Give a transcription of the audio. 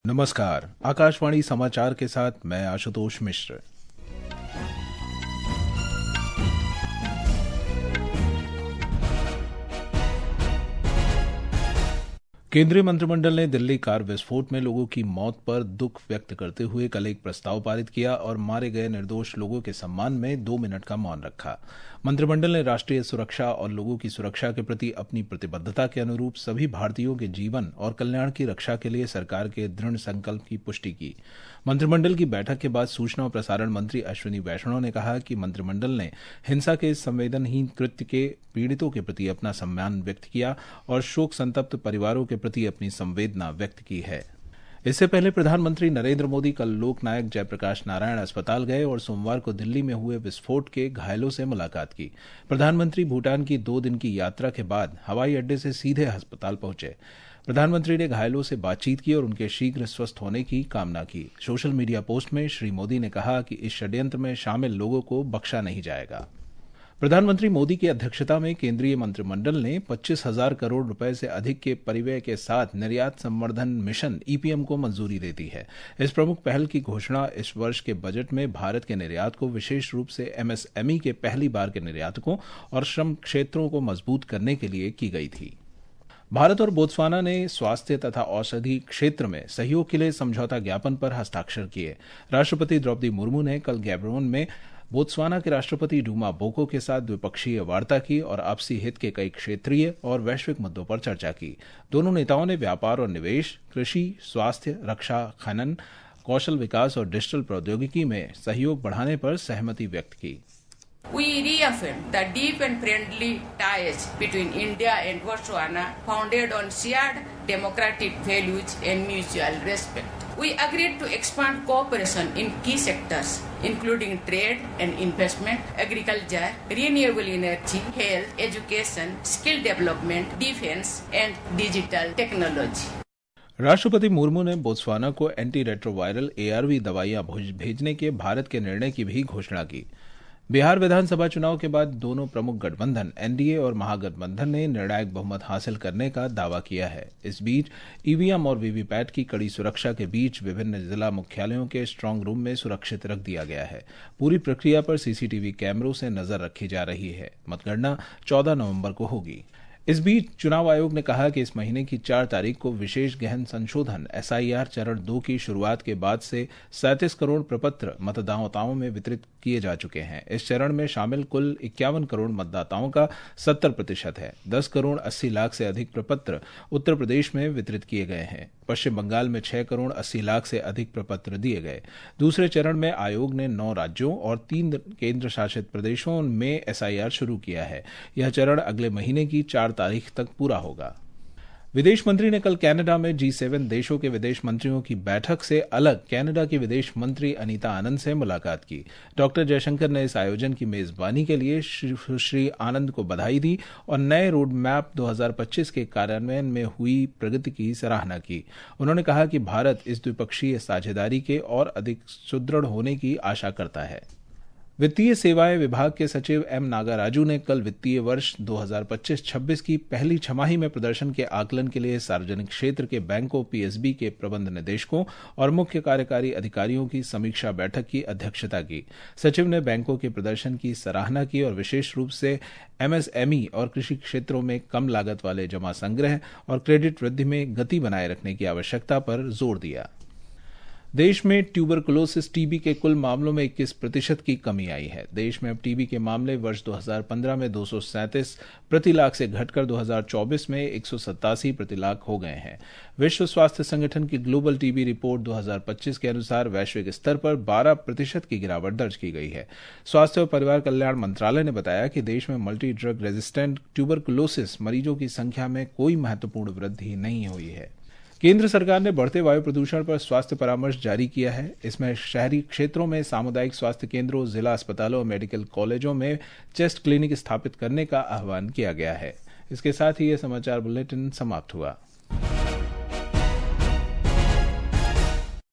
नमस्कार, आकाशवाणी समाचार के साथ मैं आशुतोष मिश्र। केंद्रीय मंत्रिमंडल ने दिल्ली कार विस्फोट में लोगों की मौत पर दुख व्यक्त करते हुए कल एक प्रस्ताव पारित किया और मारे गए निर्दोष लोगों के सम्मान में 2 मिनट का मौन रखा। मंत्रिमंडल ने राष्ट्रीय सुरक्षा और लोगों की सुरक्षा के प्रति अपनी प्रतिबद्धता के अनुरूप सभी भारतीयों के जीवन और कल्याण की रक्षा के लिए सरकार के दृढ़ संकल्प की पुष्टि की। मंत्रिमंडल की बैठक के बाद सूचना और प्रसारण मंत्री अश्विनी वैष्णव ने कहा कि मंत्रिमंडल ने हिंसा के इस संवेदनहीन कृत्य के पीड़ितों के प्रति अपना सम्मान व्यक्त किया और शोक संतप्त परिवारों के प्रति अपनी संवेदना व्यक्त की है। इससे पहले प्रधानमंत्री नरेंद्र मोदी कल लोकनायक जयप्रकाश नारायण अस्पताल गए और सोमवार को दिल्ली में हुए विस्फोट के घायलों से मुलाकात की। प्रधानमंत्री भूटान की 2 दिन की यात्रा के बाद हवाई अड्डे से सीधे अस्पताल पहुंचे। प्रधानमंत्री ने घायलों से बातचीत की और उनके शीघ्र स्वस्थ होने की कामना की। सोशल मीडिया पोस्ट में श्री मोदी ने कहा कि इस षड्यंत्र में शामिल लोगों को बख्शा नहीं जाएगा। प्रधानमंत्री मोदी की अध्यक्षता में केंद्रीय मंत्रिमंडल ने 25,000 करोड़ रुपए से अधिक के परिव्यय के साथ निर्यात संवर्धन मिशन ईपीएम को मंजूरी दे दी है। इस प्रमुख पहल की घोषणा इस वर्ष के बजट में भारत के निर्यात को विशेष रूप से एमएसएमई के पहली बार के निर्यातकों और श्रम क्षेत्रों को मजबूत करने के लिए की गई थी। भारत और बोत्सवाना ने स्वास्थ्य तथा औषधि क्षेत्र में सहयोग के लिए समझौता ज्ञापन पर हस्ताक्षर किए। राष्ट्रपति द्रौपदी मुर्मू ने कल गैबरोन में बोत्सवाना के राष्ट्रपति डूमा बोको के साथ द्विपक्षीय वार्ता की और आपसी हित के कई क्षेत्रीय और वैश्विक मुद्दों पर चर्चा की। दोनों नेताओं ने व्यापार और निवेश, कृषि, स्वास्थ्य, रक्षा, खनन, कौशल विकास और डिजिटल प्रौद्योगिकी में सहयोग बढ़ाने पर सहमति व्यक्त की। We reaffirm the deep and friendly ties between India and Botswana founded on shared democratic values and mutual respect. We agreed to expand cooperation in key sectors, including trade and investment, agriculture, renewable energy, health, education, skill development, defense, and digital technology. राष्ट्रपति मुर्मू ने Botswana को anti retroviral ARV दवाइयां भेजने के भारत के निर्णय की भी घोषणा की। बिहार विधानसभा चुनाव के बाद दोनों प्रमुख गठबंधन एनडीए और महागठबंधन ने निर्णायक बहुमत हासिल करने का दावा किया है। इस बीच ईवीएम और वीवीपैट की कड़ी सुरक्षा के बीच विभिन्न जिला मुख्यालयों के स्ट्रांग रूम में सुरक्षित रख दिया गया है। पूरी प्रक्रिया पर सीसीटीवी कैमरों से नजर रखी जा रही है। मतगणना 14 नवंबर को होगी। इस बीच चुनाव आयोग ने कहा कि इस महीने की 4 तारीख को विशेष गहन संशोधन SIR चरण 2 की शुरुआत के बाद से 37 करोड़ प्रपत्र मतदाताओं में वितरित किए जा चुके हैं। इस चरण में शामिल कुल 51 करोड़ मतदाताओं का 70% है। 10 करोड़ 80 लाख से अधिक प्रपत्र उत्तर प्रदेश में वितरित किए गए हैं। पश्चिम बंगाल में 6 करोड़ 80 लाख से अधिक प्रपत्र दिए गए। दूसरे चरण में आयोग ने 9 राज्यों और 3 केंद्र शासित प्रदेशों में SIR शुरू किया है। यह चरण अगले महीने की 4 तारीख तक पूरा होगा। विदेश मंत्री ने कल कनाडा में G7 देशों के विदेश मंत्रियों की बैठक से अलग कनाडा की विदेश मंत्री अनीता आनंद से मुलाकात की। डॉक्टर जयशंकर ने इस आयोजन की मेजबानी के लिए श्री आनंद को बधाई दी और नए रोड मैप 2025 के कार्यान्वयन में हुई प्रगति की सराहना की। उन्होंने कहा कि भारत इस द्विपक्षीय साझेदारी के और अधिक सुदृढ़ होने की आशा करता है। वित्तीय सेवाएं विभाग के सचिव M नागाराजू ने कल वित्तीय वर्ष 2025-26 की पहली छमाही में प्रदर्शन के आकलन के लिए सार्वजनिक क्षेत्र के बैंकों PSB के प्रबंध निदेशकों और मुख्य कार्यकारी अधिकारियों की समीक्षा बैठक की अध्यक्षता की। सचिव ने बैंकों के प्रदर्शन की सराहना की और विशेष रूप से MSME और कृषि क्षेत्रों में कम लागत वाले जमा संग्रह और क्रेडिट वृद्धि में गति बनाए रखने की आवश्यकता पर जोर दिया। देश में ट्यूबरकुलोसिस टीबी के कुल मामलों में 21% की कमी आई है। देश में अब टीबी के मामले वर्ष 2015 में 237 प्रति लाख से घटकर 2024 में 187 प्रति लाख हो गए हैं। विश्व स्वास्थ्य संगठन की ग्लोबल टीबी रिपोर्ट 2025 के अनुसार वैश्विक स्तर पर 12% की गिरावट दर्ज की गई है। स्वास्थ्य और परिवार कल्याण मंत्रालय ने बताया कि देश में मल्टी ड्रग रेजिस्टेंट ट्यूबरकुलोसिस मरीजों की संख्या में कोई महत्वपूर्ण वृद्धि नहीं हुई है। केंद्र सरकार ने बढ़ते वायु प्रदूषण पर स्वास्थ्य परामर्श जारी किया है। इसमें शहरी क्षेत्रों में सामुदायिक स्वास्थ्य केंद्रों, जिला अस्पतालों और मेडिकल कॉलेजों में चेस्ट क्लिनिक स्थापित करने का आह्वान किया गया है। इसके साथ ही यह समाचार बुलेटिन समाप्त हुआ।